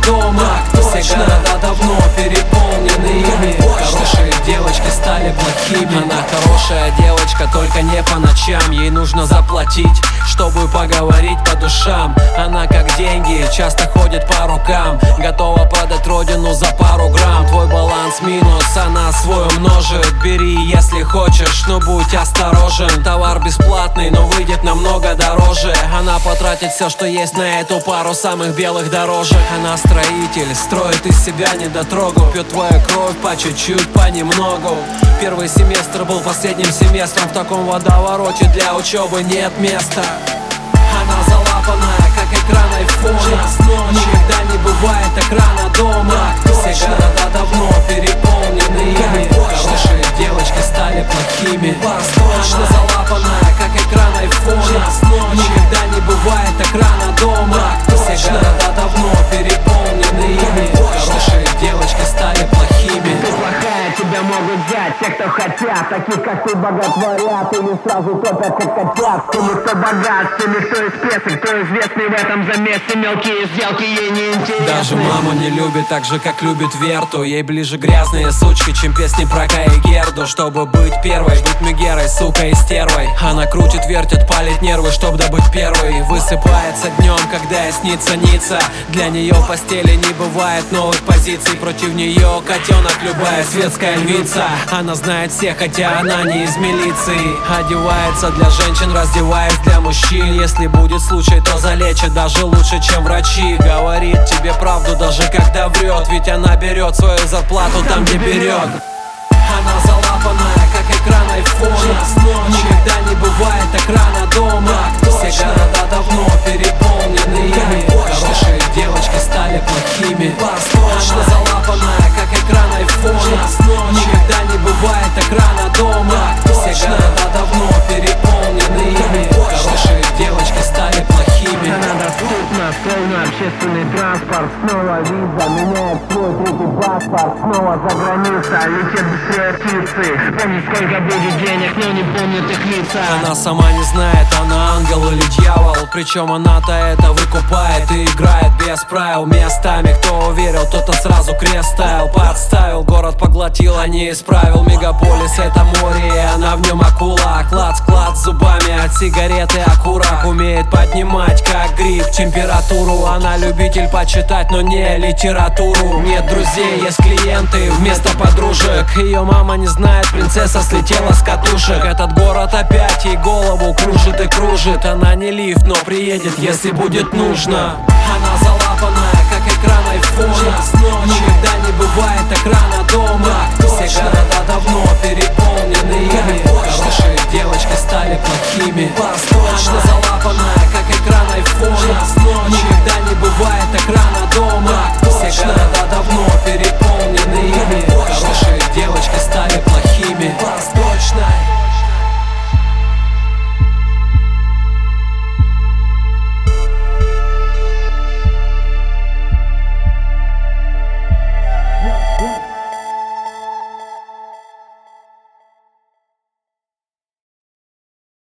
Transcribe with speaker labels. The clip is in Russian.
Speaker 1: дома. Все города давно переполнены ими. Хорошие девочки стали плохими. Она хорошая девочка, только не по ночам. Ей нужно заплатить, чтобы поговорить по душам. Она как деньги, часто ходит по рукам. Готова продать родину за пару грамм. Твой баланс минус, она свой умножит. Бери, если хочешь, но будь осторожен. Товар бесплатный, но выйдет намного дороже. Она потратит все, что есть на эту пару самых белых дорожек. Она строитель, строит из себя недотрогу. Пьет твою кровь по чуть-чуть, понемногу. Первый семестр был последним семестром. В таком водовороте для учебы нет места. Она залапанная, как экран айфона. Никогда не бывает экрана дома. Все города давно переполнены ими. Хорошие девочки стали плохими. Она залапанная, как экран айфона. Никогда не бывает экрана дома. Все города давно переполнены ими. Хорошие девочки стали плохими.
Speaker 2: Ты плохая, тебя могут взять те, кто хотят. Таких, как ты, боготворят или сразу топят, как котят. Теми, кто богат, теми, кто из песен, кто известный в этом замесе. Мелкие сделки ей не интересны.
Speaker 1: Даже маму не любит так же, как любит Верту. Ей ближе грязные сучки, чем песни про Кай и Герду. Чтобы быть первой, быть Мегерой, сукой и стервой. Она крутит, вертит, палит нервы, чтоб добыть первый. Высыпается днем, когда ей снится Ницца. Для нее в постели не бывает новых позиций. Против нее котенок, любая светская львица. Она знает всех, хотя она не из милиции. Одевается для женщин, раздеваясь для мужчин. Если будет случай, то залечит даже лучше, чем врачи. Говорит тебе правду, даже когда врет. Ведь она берет свою зарплату там, где берет. Она залапанная, как экран айфона. Никогда не бывает экрана дома. Все города давно переполнены ими. Хорошие девочки стали плохими. Она залапанная, как экран айфона. Никогда не бывает экрана дома. Все города давно переполнены ими. Хорошие девочки стали плохими.
Speaker 2: Она доступна, словно общественный транспорт. Снова виза, меняет свой третий паспорт. Снова за граница, летит быстрее птицы. Помнит, сколько будет денег, но не помнит их лица.
Speaker 1: Она сама не знает, она ангел или дьявол. Причем она-то это выкупает и играет без правил. Местами кто уверил, тот-то сразу крест ставил. Подставил, город поглотил, а не исправил. Мегаполис это море, и она в нем акула. Клац-клац зубами от сигареты окурок. Умеет поднимать, как гриб, температуру. Она любитель почитать, но не литературу. Нет друзей, есть клиенты вместо подружек. Ее мама не знает, принцесса слетела с катушек. Этот город опять ей голову кружит и кружит. Она не лифт, но приедет, если будет нужно. Она залапанная, как экран айфона. Никогда не бывает экрана дома. Все города давно переполнены ими. Хорошие девочки стали плохими.